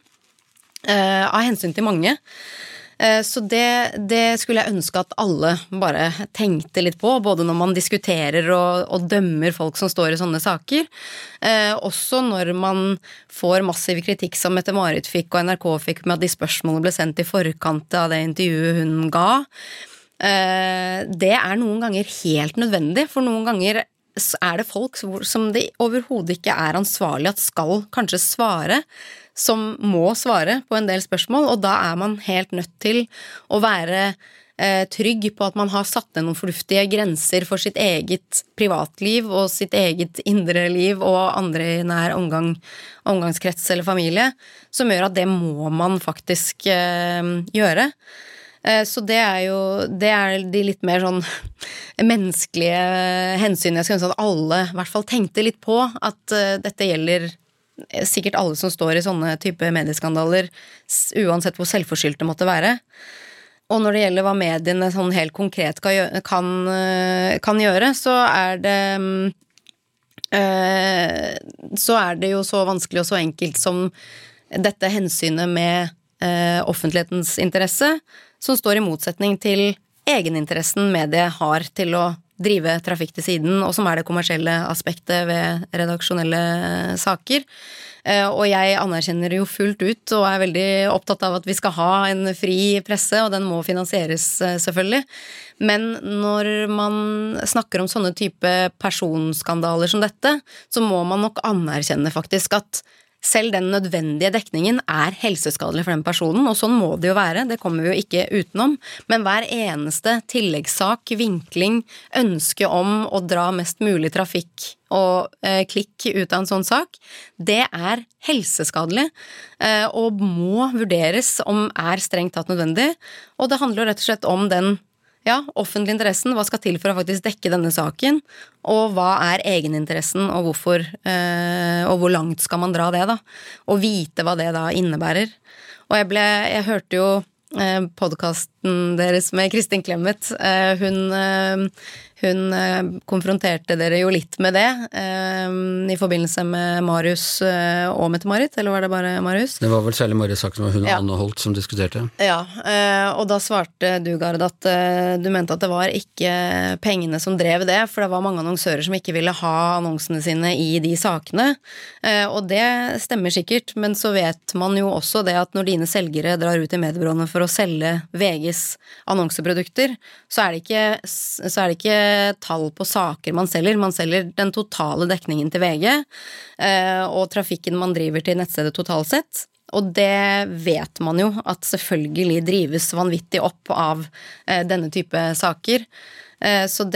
av hensyn til mange. Så det skulle jeg ønske at alle bare tenkte litt på, både når man diskuterer og dømmer folk som står i sånne saker, også når man får massiv kritikk som Mette-Marit fikk og NRK fikk med at de spørsmålene ble sendt i forkant av det intervjuet hun ga. Det er noen ganger helt nødvendig, for noen ganger er det folk som det overhodet ikke er ansvarlig at skal kanskje svare, som må svare på en del spørsmål, og da er man helt nødt til å være trygg på at man har satt ned noen fornuftige grenser for sitt eget privatliv og sitt eget indre liv og andre i nær omgangskrets eller familie, som gjør at det må man faktisk gjøre. Så det er de litt mer sånn menneskelige hensyn jeg skulle ønske at alle i hvert fall tenkte litt på, at dette gjelder sikkert alle som står i sånne type medieskandaler, uansett hvor selvforskyldte måtte være. Og når det gjelder hva mediene sånn helt konkret kan gjøre, så er det så det jo så vanskelig og så enkelt som dette hensynet med offentlighetens interesse, som står i motsetning til egeninteressen mediet har til å drive trafikk til siden, og som det kommersielle aspektet ved redaksjonelle saker. Og jeg anerkjenner jo fullt ut, og veldig opptatt av at vi skal ha en fri presse, og den må finansieres selvfølgelig. Men når man snakker om sånne type personskandaler som dette, så må man nok anerkjenne faktisk at selv den nødvendige dekningen helseskadelig for den personen, og sånn må det jo være, det kommer vi jo ikke utenom, men hver eneste tilleggssak, vinkling, ønske om å dra mest mulig trafikk og klikk ut av en sånn sak, det helseskadelig, og må vurderes om strengt tatt nødvendig, og det handler rett og slett om den offentlig interessen, hva skal til for å faktisk dekke denne saken, og hva egeninteressen, og hvorfor, og hvor langt skal man dra det da, og vite hva det da innebærer. Og jeg hørte jo podcasten deres med Kristin Clemet, hun konfronterte dere jo litt med det i forbindelse med Marius og Mette-Marit, eller var det bare Marius? Det var vel særlig Marius-saken med hun og Anne Holt som diskuterte. Ja, og da svarte du, Gard, at du mente at det var ikke pengene som drev det, for det var mange annonsører som ikke ville ha annonsene sine i de sakene, og det stemmer sikkert, men så vet man jo også det at når dine selgere drar ut i mediebyråene for å selge VGs annonseprodukter, så det ikke tall på saker man selger den totale dekningen til VG, og trafikken man driver til nettstedet totalt sett, og det vet man jo at selvfølgelig drives vanvittig opp av denne type saker, så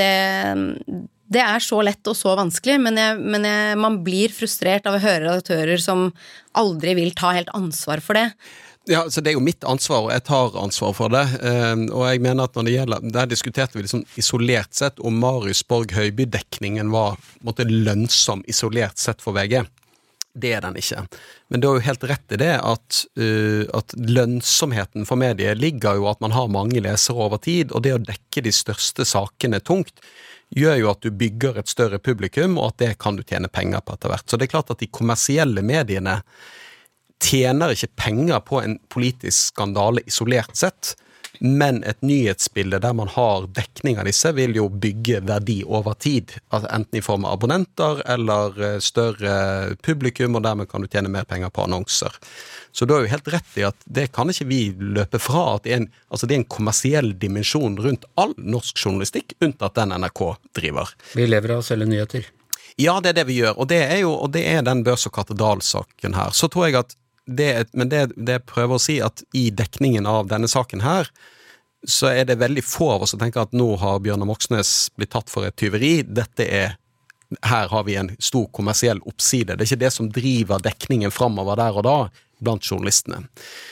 det så lett og så vanskelig, men man blir frustrert av å høre redaktører som aldri vil ta helt ansvar for det. Ja, så det jo mitt ansvar, og jeg tar ansvar for det, og jeg mener at når det gjelder, der diskuterte vi liksom isolert sett om Marius Borg Høiby-dekningen var lønnsom isolert sett for VG. Det den ikke. Men det jo helt rett i det at lønnsomheten for mediet ligger jo at man har mange lesere over tid, og det å dekke de største sakene tungt, gjør jo at du bygger et større publikum, og at det kan du tjene penger på etter hvert. Så det klart at de kommersielle mediene tjener ikke penger på en politisk skandale isolert sett, men et nyhetsbilde der man har dekning av disse vil jo bygge verdi over tid, altså enten i form av abonnenter eller større publikum, og dermed kan du tjene mer penger på annonser. Så du har jo helt rett i at det kan ikke vi løpe fra, at det er en kommersiell dimensjon rundt all norsk journalistikk, unntatt den NRK driver. Vi lever av å selge nyheter. Ja, det det vi gjør, og det den Børs- og Katedral-saken her. Så tror jeg at men det prøver å si at i dekningen av denne saken her, så det veldig få av oss som tenker at nå har Bjørnar Moxnes blitt tatt for et tyveri, her har vi en stor kommersiell oppside, det ikke det som driver dekningen fremover der og da blant journalistene.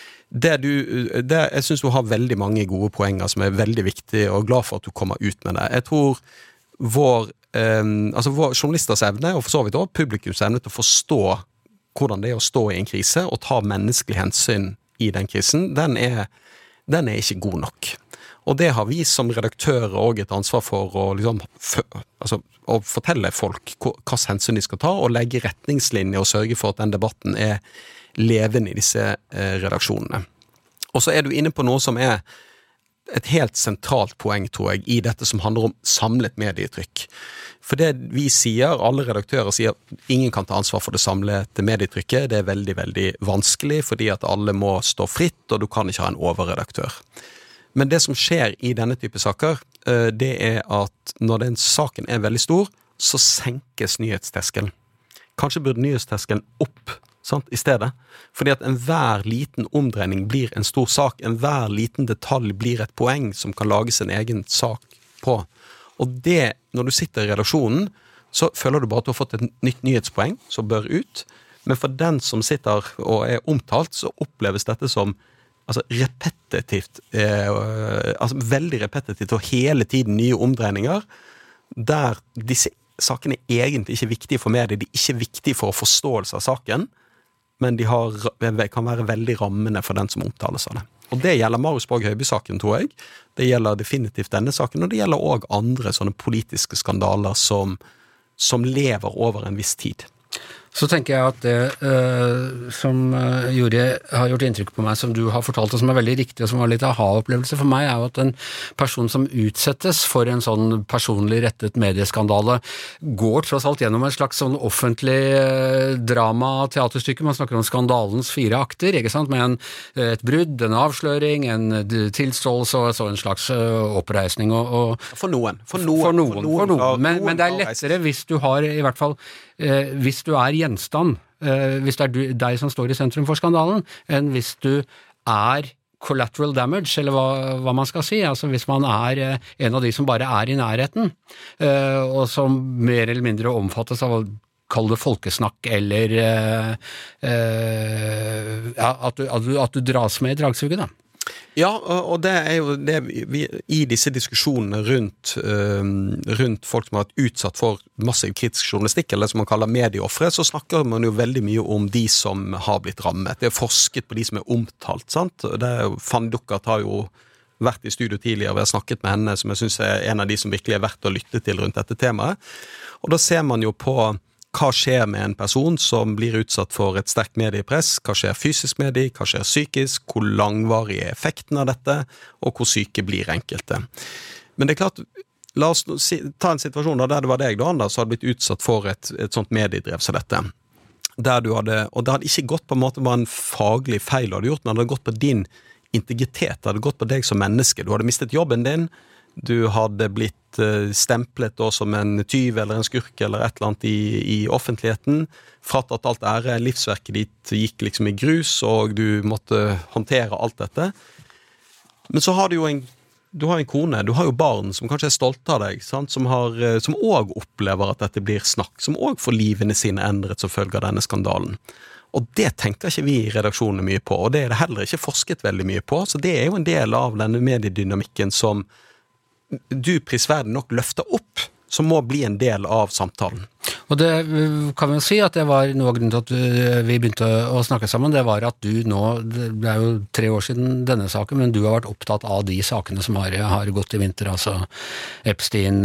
Jeg synes du har veldig mange gode poenger som veldig viktige, og glad for at du kommer ut med det. Jeg tror vår journalisters evne, og for så vidt også publikums evne til å forstå hvordan det å stå i en krise og ta menneskelig hensyn i den krisen, den ikke god nok. Og det har vi som redaktører også et ansvar for å fortelle folk hva hensyn de skal ta, og legge retningslinjer og sørge for at den debatten levende i disse redaksjonene. Og så du inne på noe som et helt sentralt poeng, tror jeg, i dette som handler om samlet medietrykk. For det vi sier, alle redaktører sier, ingen kan ta ansvar for det samlede medietrykket, det veldig, veldig vanskelig, fordi at alle må stå fritt, og du kan ikke ha en overredaktør. Men det som skjer i denne type saker, det at når den saken veldig stor, så senkes nyhetsterskelen. Kanskje burde nyhetsterskelen opp, i stedet. Fordi at enhver liten omdreining blir en stor sak, enhver liten detalj blir et poeng som kan lages en egen sak på. Og det, når du sitter i redaksjonen, så føler du bare at du har fått et nytt nyhetspoeng som bør ut, men for den som sitter og omtalt, så oppleves dette som repetitivt, veldig repetitivt, og hele tiden nye omdreininger, der disse sakene egentlig ikke er viktige for medier, de er ikke viktige for forståelse av saken, men de kan være veldig rammende for den som omtales av det. Og det gjelder Marius Borg Høiby-saken, tror jeg. Det gjelder definitivt denne saken, og det gjelder også andre sånne politiske skandaler som som lever over en viss tid. Så tenker jeg at det som Juri har gjort inntrykk på meg, som du har fortalt, og som veldig riktig, og som var litt aha-opplevelse for meg, jo at en person som utsettes for en sånn personlig rettet medieskandale, går tross alt gjennom en slags sånn offentlig drama-teaterstykke. Man snakker om skandalens 4 akter, ikke sant? Med et brudd, en avsløring, en tilståelse og så en slags oppreisning. For noen. Men det lettere hvis du har, i hvert fall, hvis du gjenstand, hvis det deg som står i sentrum for skandalen, enn hvis du collateral damage, eller hva man skal si, altså hvis man en av de som bare i nærheten, og som mer eller mindre omfattes av å kalle det folkesnakk, eller at du dras med i dragsuget da. Ja, og det jo det vi, i disse diskusjonene rundt folk som har vært utsatt for massiv kritisk journalistikk, eller som man kaller medieoffre, så snakker man jo veldig mye om de som har blitt rammet. Det forsket på de som omtalt, sant? Fanny Duckert har jo vært i studio tidligere, vi har snakket med henne, som jeg synes en av de som virkelig verdt å lytte til rundt dette temaet. Og da ser man jo på hva skjer med en person som blir utsatt for et sterkt mediepress, hva skjer fysisk med de, hva skjer psykisk, hvor langvarig effekten av dette, og hvor syke blir enkelte. Men det klart, la oss ta en situasjon der det var deg, Anders, som hadde blitt utsatt for et sånt mediedrev som dette. Der du hadde, og det hadde ikke gått på en måte bare en faglig feil du hadde gjort, men det hadde gått på din integritet, det hadde gått på deg som menneske. Du hadde mistet jobben din, du hadde blitt stemplet da som en tyv eller en skurk eller et eller annet i offentligheten, fratatt alt ære, livsverket ditt gikk liksom i grus, og du måtte håndtere alt dette. Men så har du en kone, du har jo barn som kanskje stolte av deg, sant? Som også opplever at dette blir snakk, som også får livene sine endret som følge av denne skandalen. Og det tenker ikke vi i redaksjonen mye på, og det det heller ikke forsket veldig mye på, så det jo en del av denne mediedynamikken som du prisverdig nok løfter opp, som må bli en del av samtalen. Og det kan vi jo si at det var noe av grunnen til at vi begynte å snakke sammen, det var at du nå, det jo 3 år siden denne saken, men du har vært opptatt av de sakene som har gått i vinter, altså Epstein,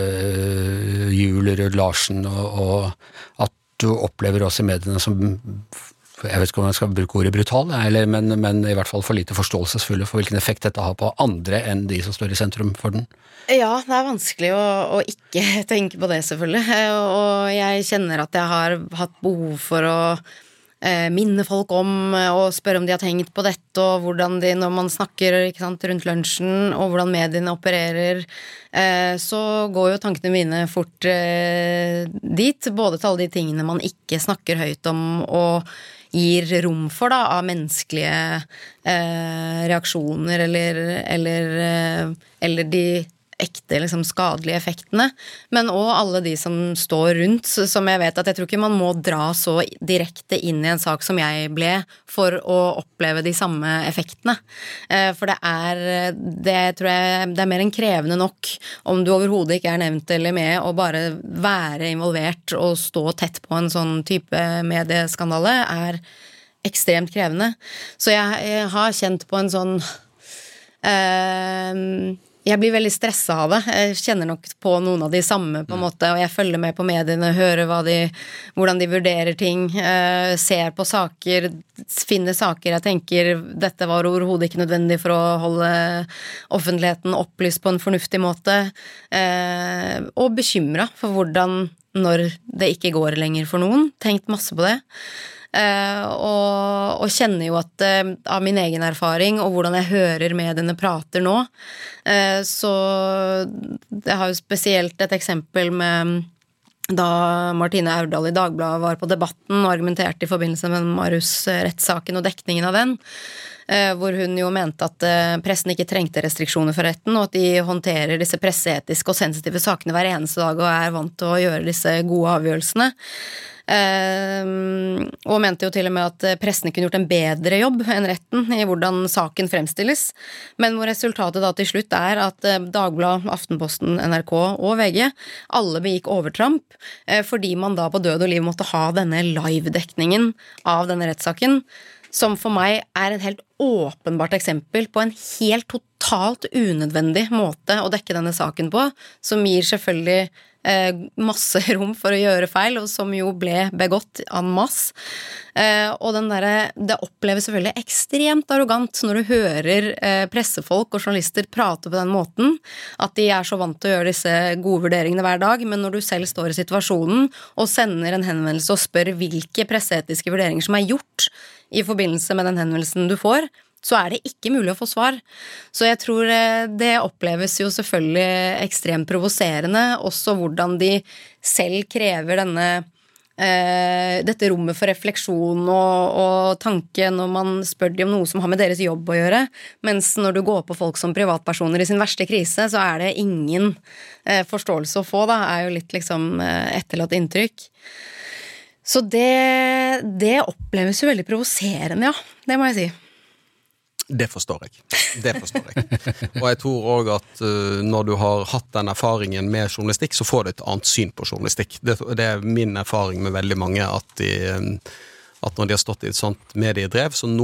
Juel, Rød-Larsen, og at du opplever oss i mediene som, jeg vet ikke om jeg skal bruke ordet brutal, men i hvert fall for lite forståelsesfulle for hvilken effekt dette har på andre enn de som står i sentrum for den. Ja, det vanskelig å ikke tenke på det selvfølgelig, og jeg kjenner at jeg har hatt behov for å minne folk om og spørre om de har tenkt på dette, og hvordan de, når man snakker ikke sant, rundt lunsjen, og hvordan mediene opererer, så går jo tankene mine fort dit, både til alle de tingene man ikke snakker høyt om, og gir rom for da, av menneskelige reaksjoner, eller de ekte liksom, skadelige effektene, men også alle de som står rundt, som jeg vet at jeg tror ikke man må dra så direkte inn i en sak som jeg ble, for å oppleve de samme effektene. For det tror jeg det mer enn krevende nok, om du overhodet ikke nevnt eller med, å bare være involvert og stå tett på en sånn type medieskandale, ekstremt krevende. Så jeg har kjent på en sånn jeg blir veldig stresset av det. Jeg kjenner nok på noen av de samme på en måte, og jeg følger med på mediene, hører hvordan de vurderer ting, ser på saker, finner saker jeg tenker dette var overhodet ikke nødvendig for å holde offentligheten opplyst på en fornuftig måte, og bekymret for hvordan, når det ikke går lenger for noen, tenkt masse på det. Og kjenner jo at av min egen erfaring og hvordan jeg hører mediene prater nå, så jeg har jo spesielt et eksempel med da Martine Aurdal i Dagbladet var på Debatten og argumenterte i forbindelse med Marius-rettssaken og dekningen av den, hvor hun jo mente at pressen ikke trengte restriksjoner for retten, og at de håndterer disse presseetiske og sensitive sakene hver eneste dag og vant til å gjøre disse gode avgjørelsene. Og mente jo til og med at pressen kunne gjort en bedre jobb enn retten i hvordan saken fremstilles, men hvor resultatet da til slutt at Dagbladet, Aftenposten, NRK og VG alle begikk overtramp, fordi man da på død og liv måtte ha denne live-dekningen av denne rettssaken, som for meg en helt åpenbart eksempel på en helt totalt unødvendig måte å dekke denne saken på, som gir selvfølgelig masse rom for å gjøre feil, og som jo ble begått en masse. Og det oppleves selvfølgelig ekstremt arrogant når du hører pressefolk og journalister prate på den måten, at de så vant til å gjøre disse gode vurderingene hver dag, men når du selv står i situasjonen og sender en henvendelse og spør hvilke presseetiske vurderinger som gjort i forbindelse med den henvendelsen du får, så det ikke mulig å få svar. Så jeg tror det oppleves jo selvfølgelig ekstremt provoserende, også hvordan de selv krever dette rommet for refleksjon og tanke når man spør de om noe som har med deres jobb å gjøre, mens når du går på folk som privatpersoner i sin verste krise, så det ingen forståelse å få, da, jo litt liksom etterlatt inntrykk. Så det oppleves jo veldig provoserende, ja, det må jeg si. Det forstår jeg. Og jeg tror også at når du har hatt den erfaringen med journalistikk, så får du et annet syn på journalistikk. Det min erfaring med veldig mange, at når de har stått i et sånt mediedrev, så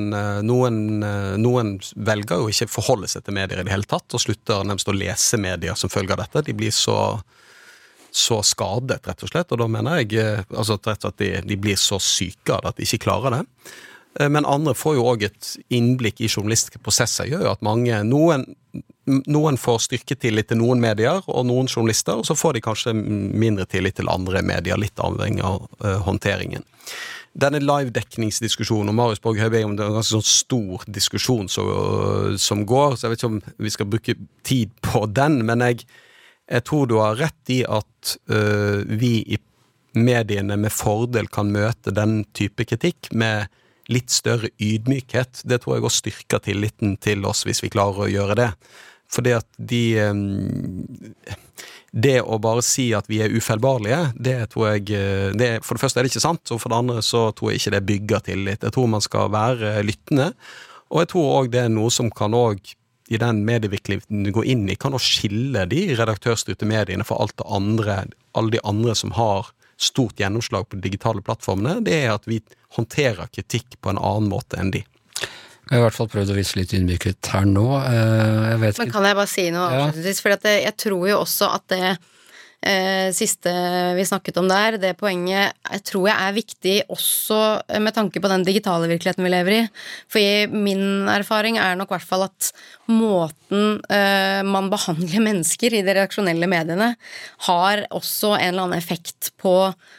noen velger jo ikke forholde seg til medier i det hele tatt, og slutter nærmest å lese medier som følger dette. De blir så skadet, rett og slett, og da mener jeg altså, rett og slett at de blir så syke at de ikke klarer det. Men andre får jo også et innblikk i journalistiske prosesser, gjør jo at noen får styrketillit til noen medier og noen journalister, og så får de kanskje mindre tillit til andre medier, litt avhengig av håndteringen. Denne live-dekningsdiskusjonen om Marius Borg Høibø, det en ganske sånn stor diskusjon som går, så jeg vet ikke om vi skal bruke tid på den, men jeg tror du har rett i at vi i mediene med fordel kan møte den type kritikk med litt større ydmykhet. Det tror jeg også styrker tilliten til oss hvis vi klarer å gjøre det. Fordi at det å bare si at vi ufeilbarlige, det tror jeg, for det første det ikke sant, og for det andre så tror jeg ikke det bygger tillit. Jeg tror man skal være lyttende, og jeg tror også det noe som kan også i den medievirkeligheten du går inn i, kan også skille de redaktørstyrte mediene for alt det andre, alle de andre som har stort gjennomslag på de digitale plattformene, det at vi håndterer kritikk på en annen måte enn de. Jeg har i hvert fall prøvd å vise litt ydmykhet her nå. Jeg vet Men kan jeg bare si noe avslutningsvis? For jeg tror jo også at det siste vi snakket om der, det poenget jeg tror jeg viktig også med tanke på den digitale virkeligheten vi lever i. For min erfaring nok I hvert fall at måten man behandler mennesker i de redaksjonelle mediene har også en eller annen effekt på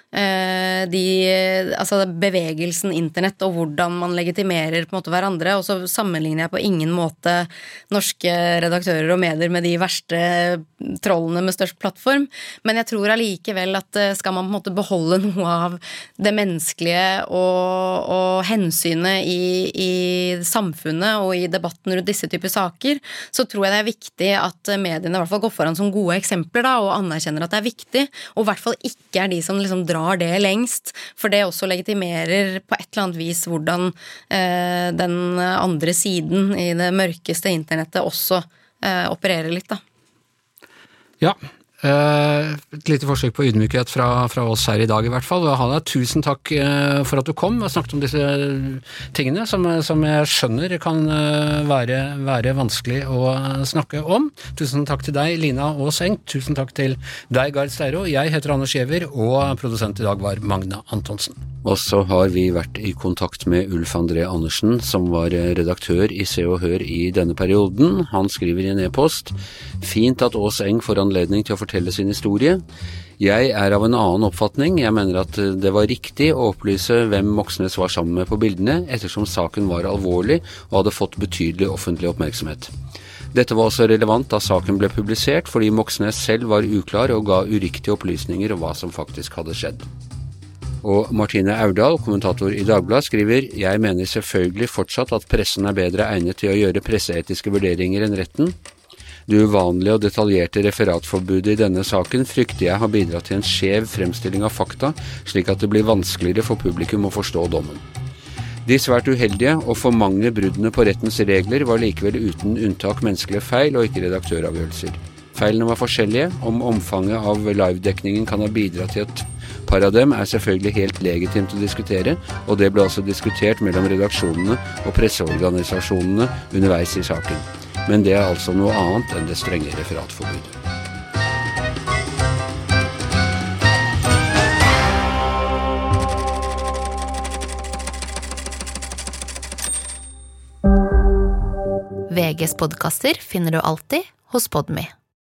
altså bevegelsen internett og hvordan man legitimerer på en måte hverandre, og så sammenligner jeg på ingen måte norske redaktører og medier med de verste trollene med størst plattform, men jeg tror allikevel at skal man på en måte beholde noe av det menneskelige og hensynet i samfunnet og i debatten rundt disse typer saker, så tror jeg det viktig at mediene I hvert fall går foran som gode eksempler da, og anerkjenner at det viktig, og I hvert fall ikke de som liksom drar det lengst, for det også legitimerer på et eller annet vis hvordan den andre siden I det mørkeste internettet også opererer litt da. Ja, et lite forsøk på ydmykhet fra oss her I dag I hvert fall. Hanna, tusen takk for at du kom og snakket om disse tingene som jeg skjønner kan være vanskelig å snakke om. Tusen takk til deg, Lina Aas-Engt. Tusen takk til deg, Gard Steiro. Jeg heter Anders Giæver, og produsent I dag var Magne Antonsen. Og så har vi vært I kontakt med Ulf André Andersen, som var redaktør I Se og Hør I denne perioden. Han skriver I en e-post: «Fint at Aas-Engt får anledning til å fortelle sin historie. Jeg av en annen oppfatning. Jeg mener at det var riktig å opplyse hvem Moxnes var sammen med på bildene, ettersom saken var alvorlig og hadde fått betydelig offentlig oppmerksomhet. Dette var også relevant da saken ble publisert, fordi Moxnes selv var uklar og ga uriktige opplysninger om hva som faktisk hadde skjedd.» Og Martine Aurdal, kommentator I Dagbladet, skriver: «Jeg mener selvfølgelig fortsatt at pressen bedre egnet til å gjøre presseetiske vurderinger enn retten. Det uvanlige og detaljerte referatforbudet I denne saken frykter jeg har bidratt til en skjev fremstilling av fakta, slik at det blir vanskeligere for publikum å forstå dommen. De svært uheldige og for mange bruddene på rettens regler var likevel uten unntak menneskelige feil og ikke redaktøravgjørelser. Feilene var forskjellige. Om omfanget av livedekningen kan ha bidratt til et par av dem selvfølgelig helt legitimt å diskutere, og det ble også diskutert mellom redaksjonene og presseorganisasjonene underveis i saken. Men det altså noe annet enn det strenge referatforbudet. VGs podcaster finner du alltid hos Podme.